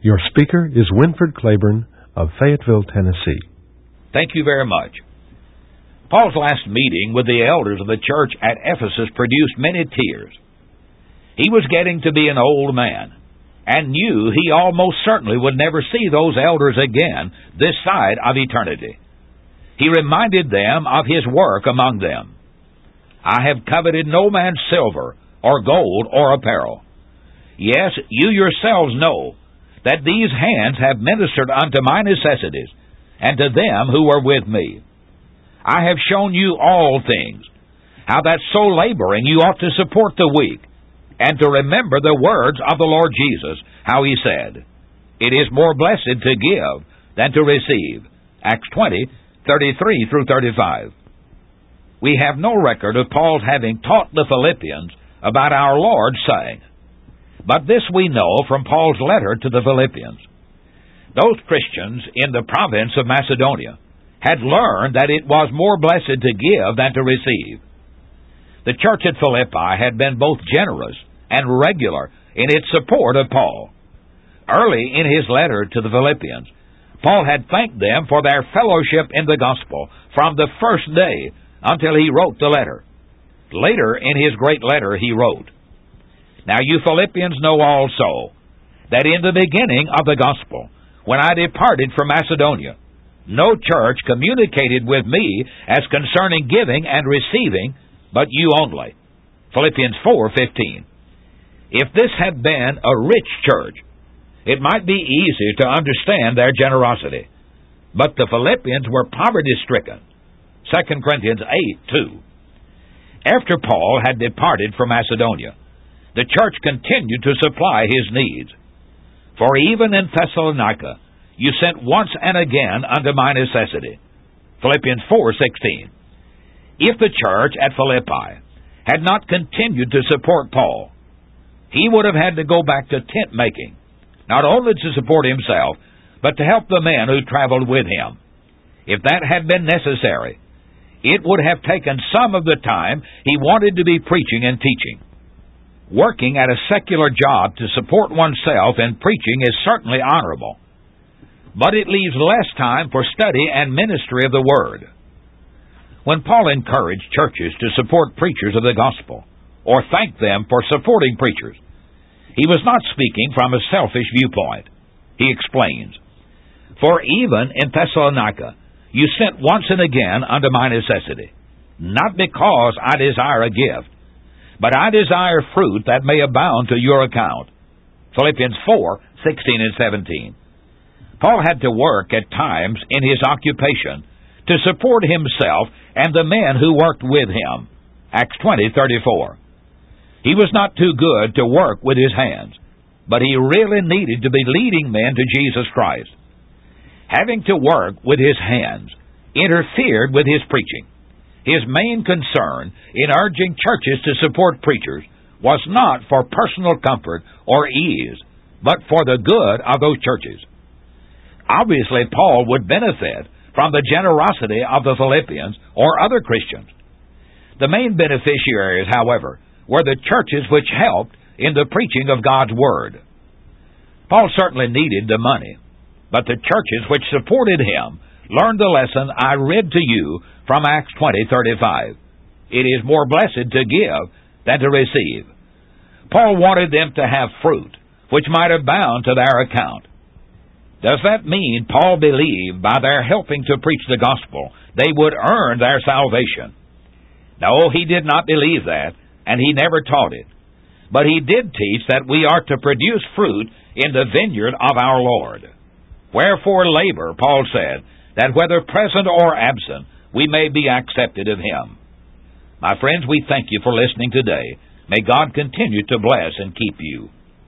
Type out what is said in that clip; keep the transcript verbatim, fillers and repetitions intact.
Your speaker is Winford Claiborne of Fayetteville, Tennessee. Thank you very much. Paul's last meeting with the elders of the church at Ephesus produced many tears. He was getting to be an old man, and knew he almost certainly would never see those elders again this side of eternity. He reminded them of his work among them. I have coveted no man's silver, or gold, or apparel. Yes, you yourselves know that these hands have ministered unto my necessities, and to them who were with me. I have shown you all things, how that so laboring you ought to support the weak, and to remember the words of the Lord Jesus, how he said, It is more blessed to give than to receive. Acts twenty, thirty-three through thirty-five. We have no record of Paul's having taught the Philippians about our Lord saying, but this we know from Paul's letter to the Philippians. Those Christians in the province of Macedonia had learned that it was more blessed to give than to receive. The church at Philippi had been both generous and regular in its support of Paul. Early in his letter to the Philippians, Paul had thanked them for their fellowship in the gospel from the first day until he wrote the letter. Later in his great letter he wrote, Now you Philippians know also that in the beginning of the gospel, when I departed from Macedonia, no church communicated with me as concerning giving and receiving, but you only. Philippians four fifteen. If this had been a rich church, it might be easy to understand their generosity. But the Philippians were poverty-stricken. Second Corinthians eight two. After Paul had departed from Macedonia, the church continued to supply his needs. For even in Thessalonica, you sent once and again unto my necessity. Philippians four sixteen. If the church at Philippi had not continued to support Paul, he would have had to go back to tent making, not only to support himself, but to help the men who traveled with him. If that had been necessary, it would have taken some of the time he wanted to be preaching and teaching. Working at a secular job to support oneself in preaching is certainly honorable, but it leaves less time for study and ministry of the Word. When Paul encouraged churches to support preachers of the gospel, or thanked them for supporting preachers, he was not speaking from a selfish viewpoint. He explains, For even in Thessalonica you sent once and again unto my necessity, not because I desire a gift, but I desire fruit that may abound to your account. Philippians four sixteen and seventeen. Paul had to work at times in his occupation to support himself and the men who worked with him. Acts twenty thirty-four. He was not too good to work with his hands, but he really needed to be leading men to Jesus Christ. Having to work with his hands interfered with his preaching. His main concern in urging churches to support preachers was not for personal comfort or ease, but for the good of those churches. Obviously, Paul would benefit from the generosity of the Philippians or other Christians. The main beneficiaries, however, were the churches which helped in the preaching of God's Word. Paul certainly needed the money, but the churches which supported him learned the lesson I read to you from Acts twenty thirty-five. It is more blessed to give than to receive. Paul wanted them to have fruit, which might abound to their account. Does that mean Paul believed by their helping to preach the gospel they would earn their salvation? No, he did not believe that, and he never taught it. But he did teach that we are to produce fruit in the vineyard of our Lord. Wherefore labor, Paul said, that whether present or absent, we may be accepted of him. My friends, we thank you for listening today. May God continue to bless and keep you.